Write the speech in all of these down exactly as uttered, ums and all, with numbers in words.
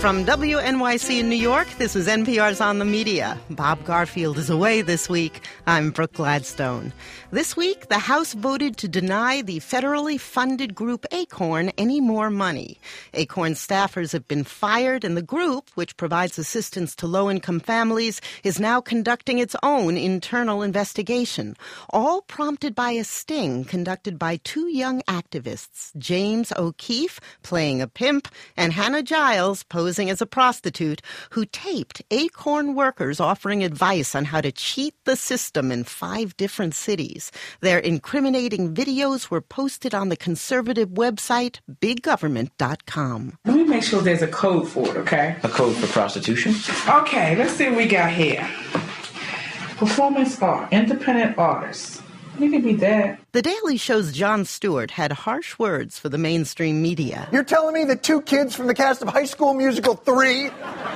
From W N Y C in New York, this is N P R's On the Media. Bob Garfield is away this week. I'm Brooke Gladstone. This week, the House voted to deny the federally funded group ACORN any more money. ACORN staffers have been fired, and the group, which provides assistance to low-income families, is now conducting its own internal investigation, all prompted by a sting conducted by two young activists, James O'Keefe, playing a pimp, and Hannah Giles, posing as a prostitute, who taped ACORN workers offering advice on how to cheat the system in five different cities. Their incriminating videos were posted on the conservative website big government dot com. Let me make sure there's a code for it, okay? A code for prostitution? Okay, let's see what we got here. Performance art, independent artists. You could be that. The Daily Show's Jon Stewart had harsh words for the mainstream media. You're telling me that two kids from the cast of High School Musical three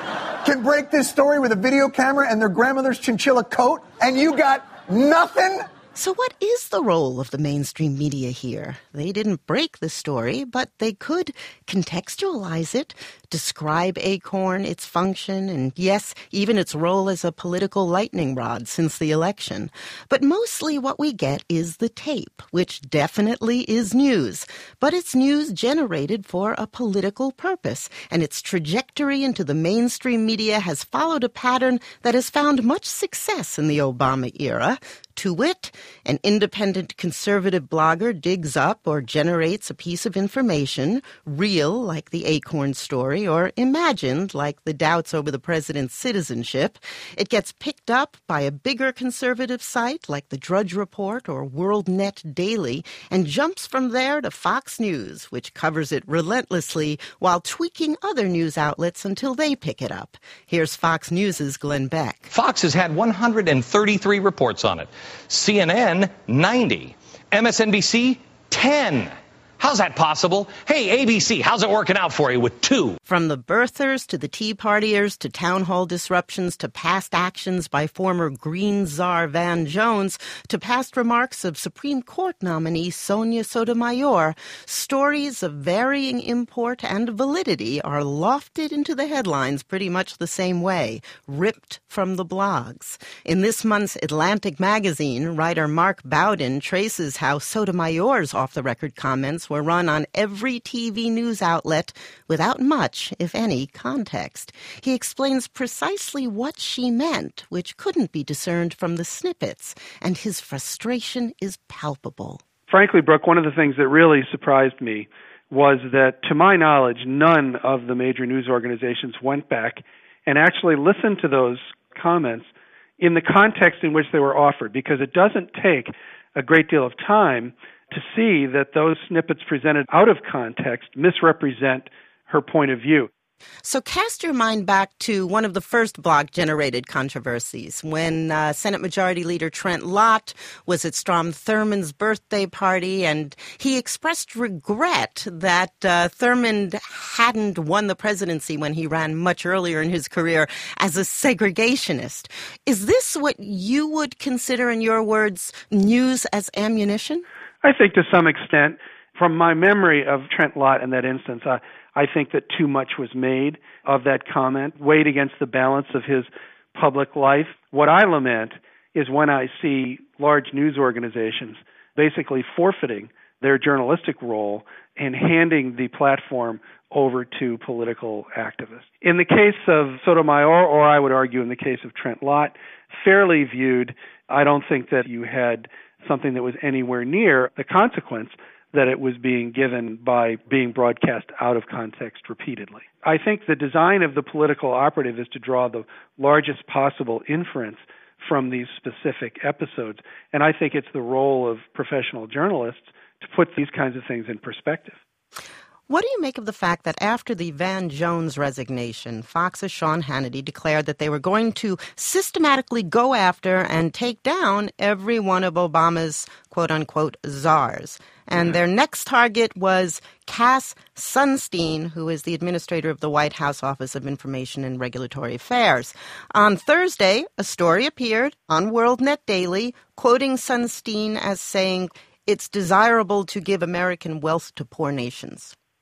can break this story with a video camera and their grandmother's chinchilla coat, and you got nothing? So what is the role of the mainstream media here? They didn't break the story, but they could contextualize it, describe ACORN, its function, and yes, even its role as a political lightning rod since the election. But mostly what we get is the tape, which definitely is news. But it's news generated for a political purpose, and its trajectory into the mainstream media has followed a pattern that has found much success in the Obama era. To wit, an independent conservative blogger digs up or generates a piece of information, real like the ACORN story, or imagined like the doubts over the president's citizenship. It gets picked up by a bigger conservative site like the Drudge Report or WorldNet Daily, and jumps from there to Fox News, which covers it relentlessly while tweaking other news outlets until they pick it up. Here's Fox News' Glenn Beck. Fox has had one hundred thirty-three reports on it. C N N, ninety. M S N B C, ten. How's that possible? Hey, A B C, how's it working out for you with two? From the birthers to the Tea Partiers to town hall disruptions to past actions by former Green Czar Van Jones to past remarks of Supreme Court nominee Sonia Sotomayor, stories of varying import and validity are lofted into the headlines pretty much the same way, ripped from the blogs. In this month's Atlantic magazine, writer Mark Bowden traces how Sotomayor's off-the-record comments were run on every T V news outlet without much, if any, context. He explains precisely what she meant, which couldn't be discerned from the snippets, and his frustration is palpable. Frankly, Brooke, one of the things that really surprised me was that, to my knowledge, none of the major news organizations went back and actually listened to those comments in the context in which they were offered, because it doesn't take a great deal of time to see that those snippets presented out of context misrepresent her point of view. So cast your mind back to one of the first blog-generated controversies, when uh, Senate Majority Leader Trent Lott was at Strom Thurmond's birthday party, and he expressed regret that uh, Thurmond hadn't won the presidency when he ran much earlier in his career as a segregationist. Is this what you would consider, in your words, news as ammunition? I think to some extent. From my memory of Trent Lott in that instance, I, I think that too much was made of that comment, weighed against the balance of his public life. What I lament is when I see large news organizations basically forfeiting their journalistic role and handing the platform over to political activists. In the case of Sotomayor, or I would argue in the case of Trent Lott, fairly viewed, I don't think that you had something that was anywhere near the consequence that it was being given by being broadcast out of context repeatedly. I think the design of the political operative is to draw the largest possible inference from these specific episodes, and I think it's the role of professional journalists to put these kinds of things in perspective. What do you make of the fact that after the Van Jones resignation, Fox's Sean Hannity declared that they were going to systematically go after and take down every one of Obama's quote-unquote czars? And their next target was Cass Sunstein, who is the administrator of the White House Office of Information and Regulatory Affairs. On Thursday, a story appeared on WorldNet Daily quoting Sunstein as saying, "It's desirable to give American wealth to poor nations."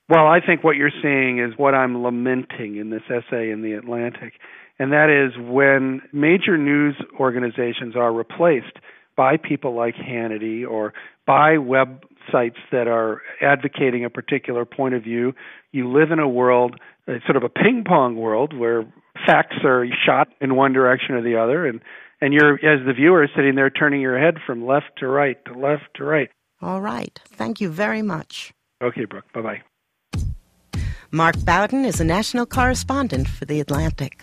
Well, I think what you're seeing is what I'm lamenting in this essay in The Atlantic, and that is when major news organizations are replaced by people like Hannity or by websites that are advocating a particular point of view. You live in a world, it's sort of a ping-pong world, where facts are shot in one direction or the other, and, and you're, as the viewer, sitting there turning your head from left to right to left to right. All right. Thank you very much. Okay, Brooke. Bye-bye. Mark Bowden is a national correspondent for The Atlantic.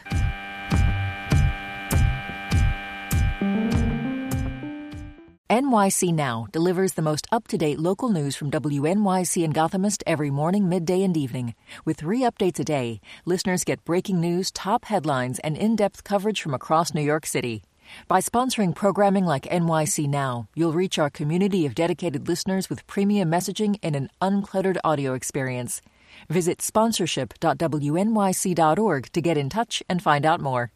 N Y C Now delivers the most up-to-date local news from W N Y C and Gothamist every morning, midday, and evening. With three updates a day, listeners get breaking news, top headlines, and in-depth coverage from across New York City. By sponsoring programming like N Y C Now, you'll reach our community of dedicated listeners with premium messaging and an uncluttered audio experience. Visit sponsorship dot W N Y C dot org to get in touch and find out more.